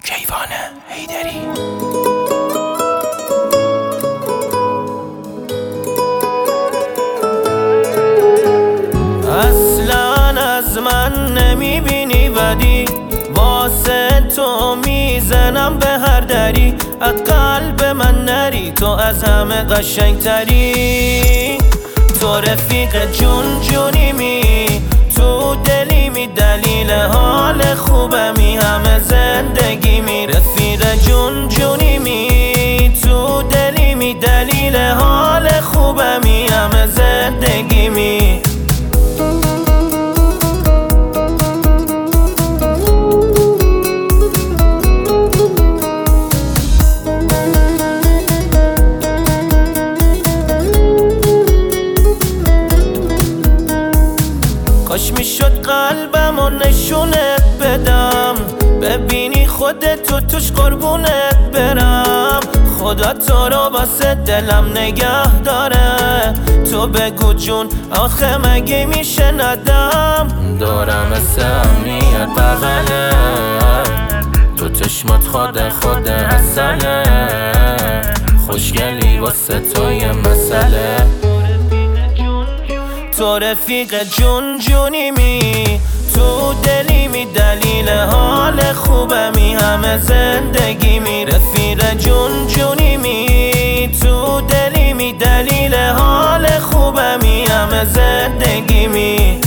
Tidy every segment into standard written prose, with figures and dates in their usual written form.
کیوان حیدری. اصلا از من نمیبینی بدی، واسه تو میزنم به هر دری. از قلب من نری، تو از همه قشنگتری. تو رفیق جون جونیمی، تو دلیمی، دلیل حال خوبمی، همه زندگیمی. رفیق جون جونیمی، تو دلیمی، دلیل حال خوبمی، همه زندگیمی. کاش میشد قلبمو نشونت بدم، ببینی خودتو توش قربونت برم. خدا تو رو واسه دلم نگه داره، تو بگو جون آخه مگه میشه ندم. دارم مثل امنیت بغله، تو چشمات خود اصله. خوشگلی واسه تو یه مسئله. تو رفیق جون جونیمی، تو دلیمی، دلیل حال خوبمی، همه زندگیمی. رفیق جون جونیمی، تو دلیمی، دلیل حال خوبمی، همه زندگیمی.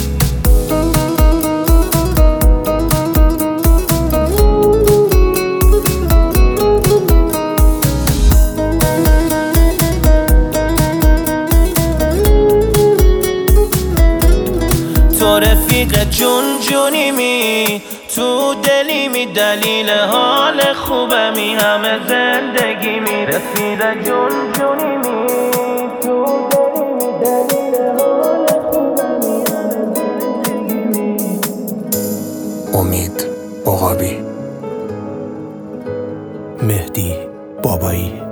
تو رفیق جون جونیمی، تو دلیمی، دلیل حال خوبمی، همه زندگیمی. رفیق جون جونیمی، تو دلیمی، دلیل حال خوبمی، همه زندگیمی. امید عقابی، مهدی بابایی.